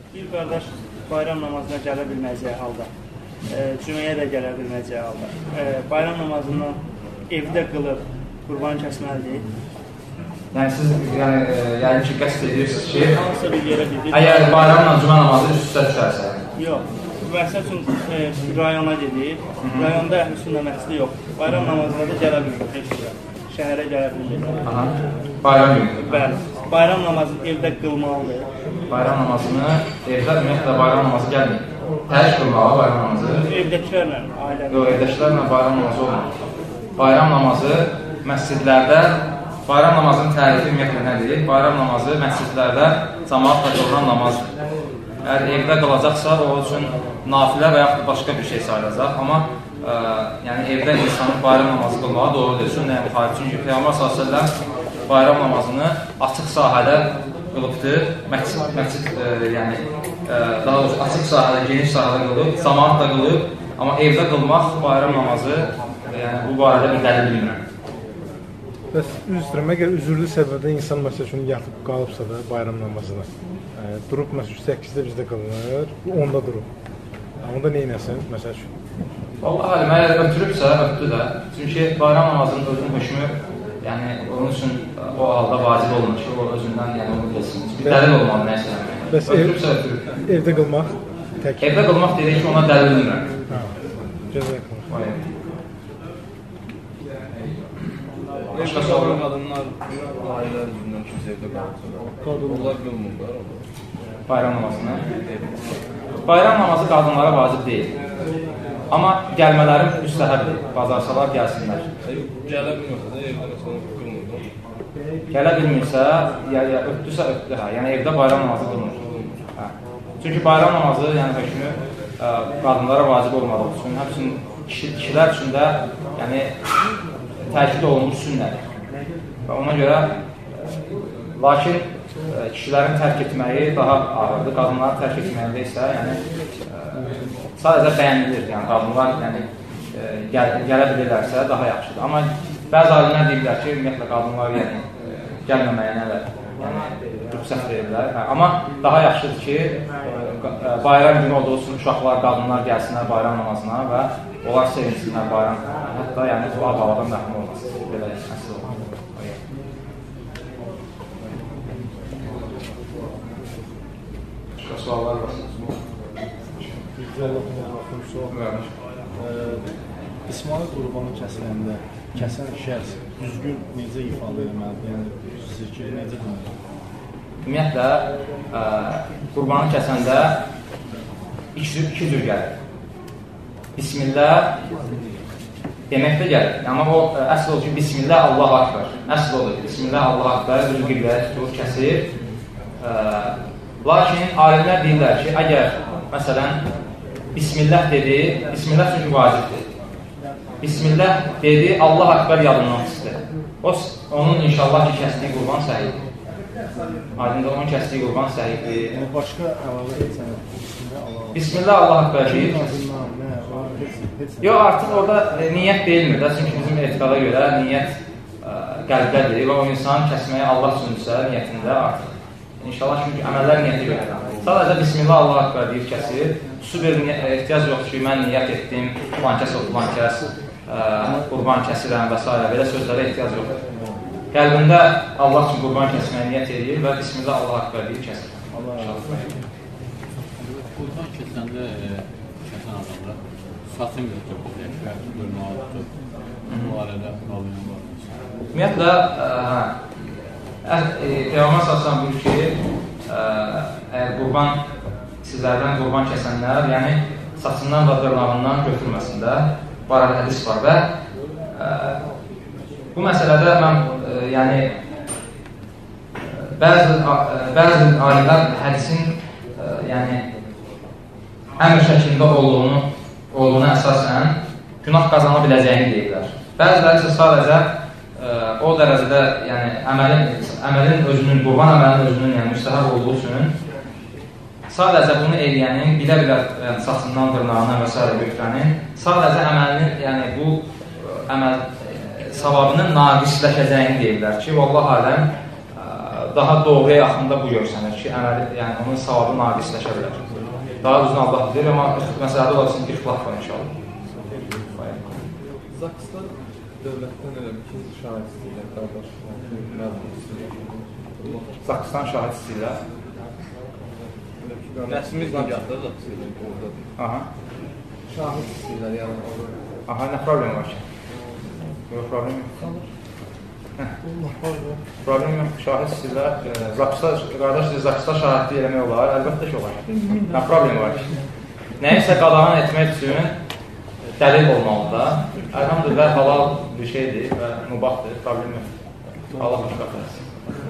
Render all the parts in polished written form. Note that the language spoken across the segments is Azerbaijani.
Bir qardaş bayram namazına gələ bilməyəcəyi halda, cüməyə də gələ bilməyəcəyi halda, bayram namazını evdə qılıb qurban kəsməlidir. Yəni siz yəni ki, qəsd edirsiniz ki, hansısa bir yerə gedir. Əgər bayramla cümə namazı üst-üstə düşərsə? Yox. Məsəl üçün rayona gedir, rayonda əhl-i sünnə məscidi yox. Bayram namazına da gələ bilmir, şəhərə gələ bilmir. Bayram günü? Bəli. Bayram namazını evdə qılmalıdır. Bayram namazını evdə ümumiyyətlə bayram namazı gəlmir. Təhrik qılmalı bayram namazı. Evdəkilərlə, ailədə. Yox, evdəkilərlə bayram namazı olmur. Bayram namazı məscidlərdə, bayram namazının tərifi ümumiyyətlə nədir? Bayram namazı məscidlərdə cəmaatla qılınan namazdır. Əgər evdə qalacaqsa, o üçün nafilə və yaxud başqa bir şey sayılacaq. Amma yəni evdə insanın bayram namazı qılmağı doğrudur. Sünnəyə müxalif. Çünki Peyğəmbər s.ə.v bayram namazını açıq sahədə qılıbdır. Məscid, yəni daha doğrusu açıq sahədə, geniş sahədə qılıb, cəmaatla qılıb. Amma evdə qılmaq bayram namazı, yəni bu barədə bir dəlil bilmirəm. Bəs üzr istəyirəm, əgər üzürlü səbəbdən insan məsəl üçün yatıb qalıbsa da bayram namazına, durub məsəl üçün 8-də bizdə qılınır, 10-da durub. Onda nə edəsən məsəl üçün? Vallahi halim, əgər ötürübsə, ötdü də. Çünki bayram namazının özünün hökmü, yəni onun üçün o halda vacib olunur ki, o özündən yəni onu bilsin. Bir dəlil olmalı nəsə eləmək. Bəs ötürübsə, ötürüb. Evdə qılmaq tək? Evdə qılmaq dedik ki, ona dəlil bilmirəm. Cəzək qılmaq. Başqa soğan qadınlar, ailələr yüzündən kimsə evdə qalırsa, onlar qılmırlar onu. Bayram namazını. Bayram namazı qadınlara vacib deyil. Amma gəlmələri müstəhəbdir. Bazarsalar gəlsinlər. Gələ bilmirsə də evdə məsələn qılmırlar. Gələ bilmirsə, ya ötdüsə ötdü. Yəni evdə bayram namazı qılmır. Çünki bayram namazı, yəni hökmü qadınlara vacib olmadığı üçün, həmçinin kişilər üçün də yəni təkid olunmuş sünnədir. Və ona görə, lakin kişilərin tərk etməyi daha ağırdır. Qadınların tərk etməyində isə yəni sadəcə bəyənilir. Yəni qadınlar gələ bilirlərsə daha yaxşıdır. Amma bəzi alimlər deyirlər ki, ümumiyyətlə qadınlar yəni gəlməməyənə və rüxsət verirlər. Amma daha yaxşıdır ki, bayram günü olduğu üçün uşaqlar, qadınlar gəlsinlər bayram namazına və onlar sevinsinlər bayram. Hətta yəni bu ağalardan məhrum olmasın. Belə əsl olur. Başqa suallar varsınız mı? İsmail qurbanı kəsiləndə kəsən şəxs düzgün necə ifadə etməlidir? Yəni zikir necə deməlidir? Ümumiyyətlə, qurbanı kəsəndə iki cür gəlir. Bismillah demək də gəlir. Amma o əsl olur ki, Bismillah Allahu Akbar. Əsl olur ki, Bismillah Allahu Akbar, üzü qibləyə tutur, kəsir. Lakin alimlər deyirlər ki, əgər məsələn Bismillah dedi, Bismillah çünki vacibdir. Bismillah dedi, Allah Akbar yadından çıxdı. Onun inşallah ki, kəsdiyi qurban səhiyyidir. Aydında onun kəsdiyi qurban səhiyyidir. Başqa əlavə etsənə Bismillah Allah Akbar deyir. Yox, artıq orada niyyət deyilmir də. Çünki bizim etiqada görə niyyət qəlbdədir və o insan kəsməyə Allah üçündürsə niyyətində artıq. İnşallah çünki əməllər niyyəti görə. Sadəcə Bismillah Allah Akbar deyir, kəsir. Süper ehtiyac yoxdur ki, mən niyyət etdim, filan kəs o filan kəs, qurban kəsirəm və s. Belə sözlərə ehtiyac yoxdur. Qəlbində Allah üçün qurban kəsməyə niyyət edir və Bismillah Allah Akbar deyir, kəsir. Qurban kəsəndə kəsən adamlar satın götürür, şəhəti dönməyə tutur. Bu arada qalmayan var. Ümumiyyətlə, Peyğəmbər s.ə.v buyurur ki, əgər qurban sizlərdən qurban kəsənlər, yəni saçından və dırnağından götürməsində barədə hədis var və bu məsələdə mən yəni bəzi alimlər hədisin yəni əmr şəklində olduğunu əsasən günah qazana biləcəyini deyirlər. Bəziləri isə sadəcə o dərəcədə yəni əməlin özünün, qurban əməlinin özünün yəni müstəhəb olduğu üçün sadəcə bunu eləyənin, bilə-bilə saçından, dırnağından və s. götürənin sadəcə əməlinin, yəni bu əməl savabının naqisləşəcəyini deyirlər ki, vallah aləm daha doğruya yaxında bu görsənir ki, yəni onun savabı naqisləşə bilər. Daha uzun Allah bilir, amma məsələdə olasın ki, ixtilaf var inşallah. Zaksda dövlətdən elə bir şahid istəyirlər, qardaş, məzun istəyirlər. Zakistan şahid istəyirlər. Rəsmi qadağada Zakistan orada. Aha. Şahid istəyirlər, yəni orada. Aha, nə problem var ki? Yox, problem yox. Problem yox, şahid istəyirlər. Qardaş, Zakistan şahidliyi eləmək olar, əlbəttə ki, olar. Nə problem var ki? Nəyisə qadağan etmək üçün dəlil olmalıdır. Elhamdülillah, halal bir şeydir və mübahdır, problem yox. Allah başqa etsin.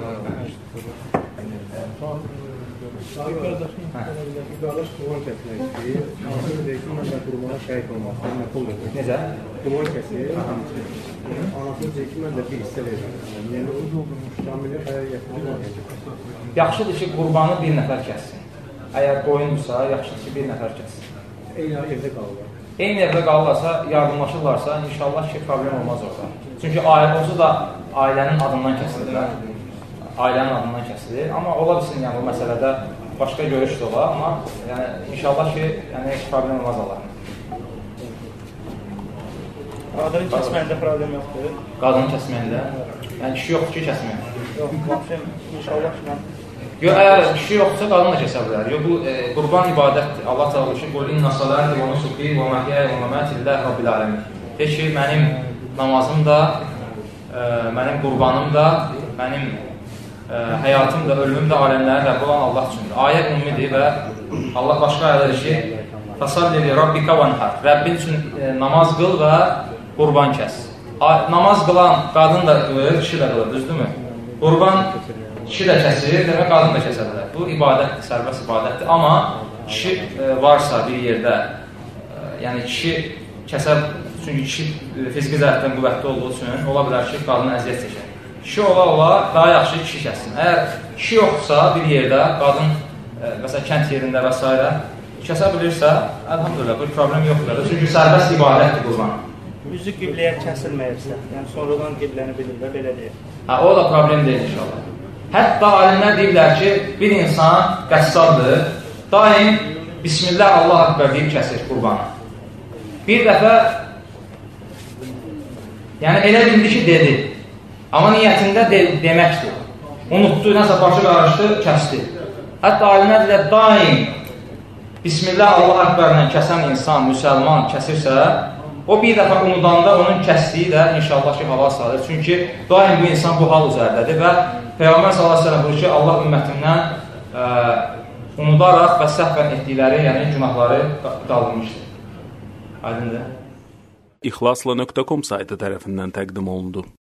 Qardaş qurban kəsmək istəyir. Anasını deyir ki, mən də qurbana şəhid olmaqdan məhsul verir. Necə? Qurban kəsir. Anasını deyir ki, mən də bir hissə verirəm. Yəni, kamili xəyər gətirir. Yaxşıdır ki, qurbanı bir nəfər kəssin. Əgər qoyundursa, yaxşıdır ki, bir nəfər kəssin. Eyni evdə qalırlar. Eyni evdə qalırlarsa, yardımlaşırlarsa, inşallah ki, problem olmaz orada. Çünki onsuz da ailənin adından kəsilir. Ailənin adından kəsilir. Amma ola bilsin, yəni bu məsələdə başqa görüş də olar. Amma yəni, inşallah ki, yəni, problem olmaz onların. Qadının kəsməyində problem yoxdur. Qadının kəsməyində? Yəni, kişi yoxdur ki, kəsməyində. Yox, inşallah ki, mən... Yox, əgər kişi yoxsa, qadın da kəsə bilər. Yox, bu qurban ibadətdir. Allah təala ki, qul inna salati və nusuki və məhyə və məmati lillahi rabbil alamin. Deyir ki, mənim namazım da, mənim qurbanım da, mənim həyatım da, ölümüm də aləmlərin Rəbbi olan Allah üçündür. Ayə ümmidir və Allah başqa ayədir ki, Fasalli li rabbika vanhar. Rəbbin üçün namaz qıl və qurban kəs. Namaz qılan qadın da qılır, kişi də qılır, düzdürmü? Qurban kişi də kəsir, demək qadın da kəsə bilər. Bu ibadətdir, sərbəst ibadətdir. Amma kişi varsa bir yerdə, yəni kişi kəsə, çünki kişi fiziki zərfdən qüvvətli olduğu üçün ola bilər ki, qadın əziyyət çəkər. Kişi ola daha yaxşı kişi kəssin. Əgər kişi yoxsa bir yerdə, qadın məsələn kənd yerində və s. kəsə bilirsə, əlhamdülillah, bir problem yoxdur. Çünki sərbəst ibadətdir qurban. Üzü qibləyə kəsilməyirsə, yəni sonradan qibləni bilir və belə deyir. O da problem deyil inşallah. Hətta alimlər deyirlər ki, bir insan qəssaddır, daim Bismillah, Allah Akbar deyib kəsir qurbanı. Bir dəfə, yəni elə bildi ki, dedi. Amma niyyətində deməkdir. Unutdu, nəsə başı qarışdı, kəsdi. Hətta alimlər deyirlər, daim Bismillah, Allah Akbarla kəsən insan, müsəlman kəsirsə, o bir dəfə unudanda onun kəsdiyi də inşallah ki, halal sayılır. Çünki daim bu insan bu hal üzərdədir və Peyğəmbər sallallahu əleyhi və səlləm buyurur ki, Allah ümmətimdən unudaraq və səhvən etdikləri, yəni günahları qaldırmışdır. Aydındır. İxlasla.com saytı tərəfindən təqdim olundu.